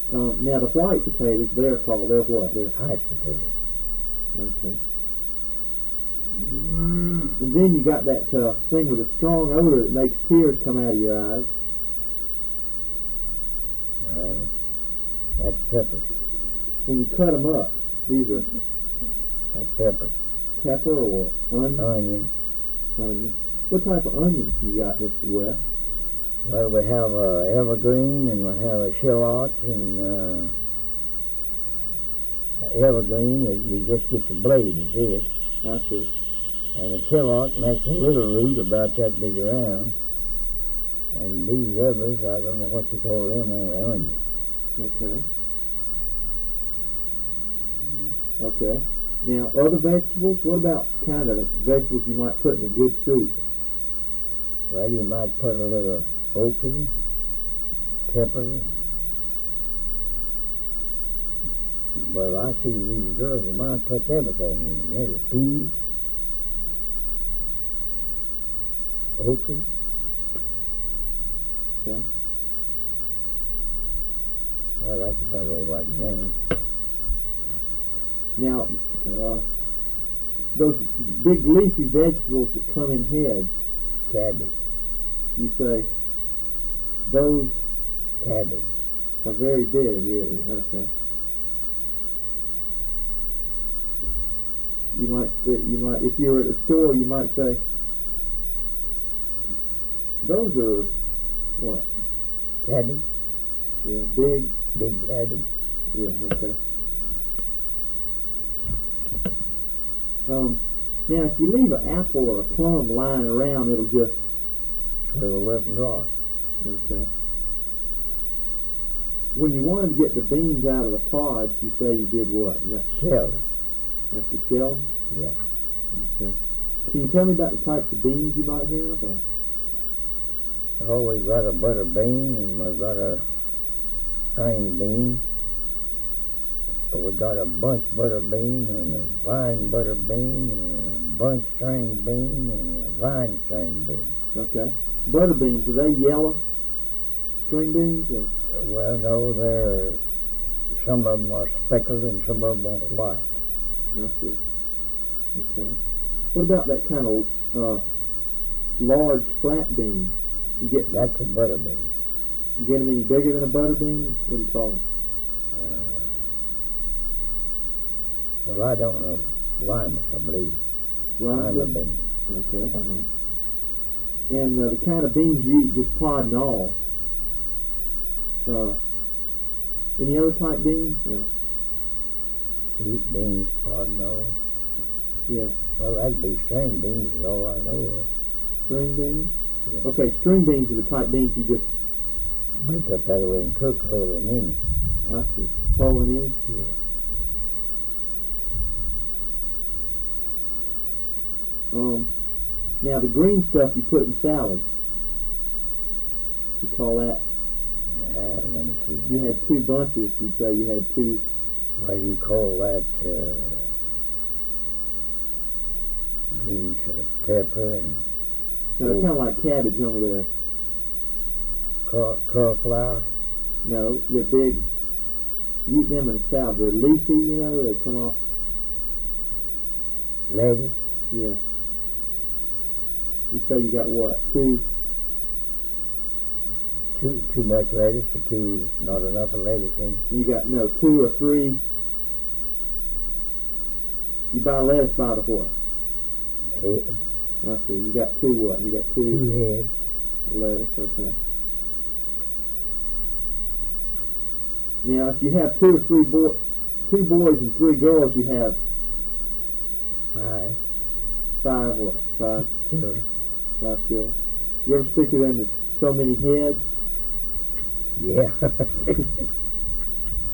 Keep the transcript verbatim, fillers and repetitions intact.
Um, now the white potatoes, they're called, they're what? They're Mashed potatoes. okay. And then you got that uh, thing with a strong odor that makes tears come out of your eyes. No, that's peppers. When you cut them up, these are That's pepper. pepper or onion. Onion. Onion. What type of onions you got, Mister West? Well, we have a evergreen and we have a shallot, and uh, the evergreen is you just get the blade is it, I see. and the shallot makes a little root about that big around, and these others I don't know what you call them on the onion. Okay. Okay. Now, other vegetables, what about kind of vegetables you might put in a good soup? Well, you might put a little okra, pepper. Well, I see these girls of mine puts everything in there. There's peas, okra. Okay. I like about all like that. Now, uh, those big leafy vegetables that come in heads, Cabbage, you say those cabbage. are very big. Yeah, yeah, okay. You might, sp- you might, if you were at a store, you might say, those are what? Cabbage, Yeah, big. big cabbage. Yeah, okay. Um, now, if you leave an apple or a plum lying around, it'll just Swivel up and rot. okay. When you wanted to get the beans out of the pods, you say you did what? You got Shelter. that's the shell. Yeah. Okay. Can you tell me about the types of beans you might have? Or? Oh, we've got a butter bean and we've got a string bean. But we got a bunch butter bean and a vine butter bean and a bunch string bean and a vine string bean. Okay. Butter beans, are they yellow string beans? Or? Well, no, they're, some of them are speckled and some of them are white. I see. Okay. What about that kind of uh, large flat bean? You get That's a butter bean. you get them any bigger than a butter bean? What do you call them? Uh, well, I don't know. Limers, I believe. Lima Limer beans? beans. Okay. Uh-huh. And uh, the kind of beans you eat, just pod and all. Uh, any other type beans? Uh, Eat beans, pod and all. yeah. Well, that'd be string beans is all I know of. String beans? Yeah. Okay, string beans are the type beans you just, Break up that way and cook whole and in I see, pulling in. it. Yeah. Um, now the green stuff you put in salads. You call that, Yeah, let me see. you had two bunches, you'd say you had two, What do you call that? Uh, greens of pepper and no, they're kind of like cabbage, only they're, caul- cauliflower. no, they're big. You eat them in a salad, they're leafy, you know, they come off, Lettuce. yeah. You say you got what, two, Too too much lettuce or too not enough of lettuce in. you got, no, two or three. You buy lettuce by the what? Head. I see, you got two what? You got two, Two heads. lettuce, okay. Now, if you have two or three boy, two boys and three girls, you have Five five what? Five, children. five children. You ever speak of them as so many heads? Yeah.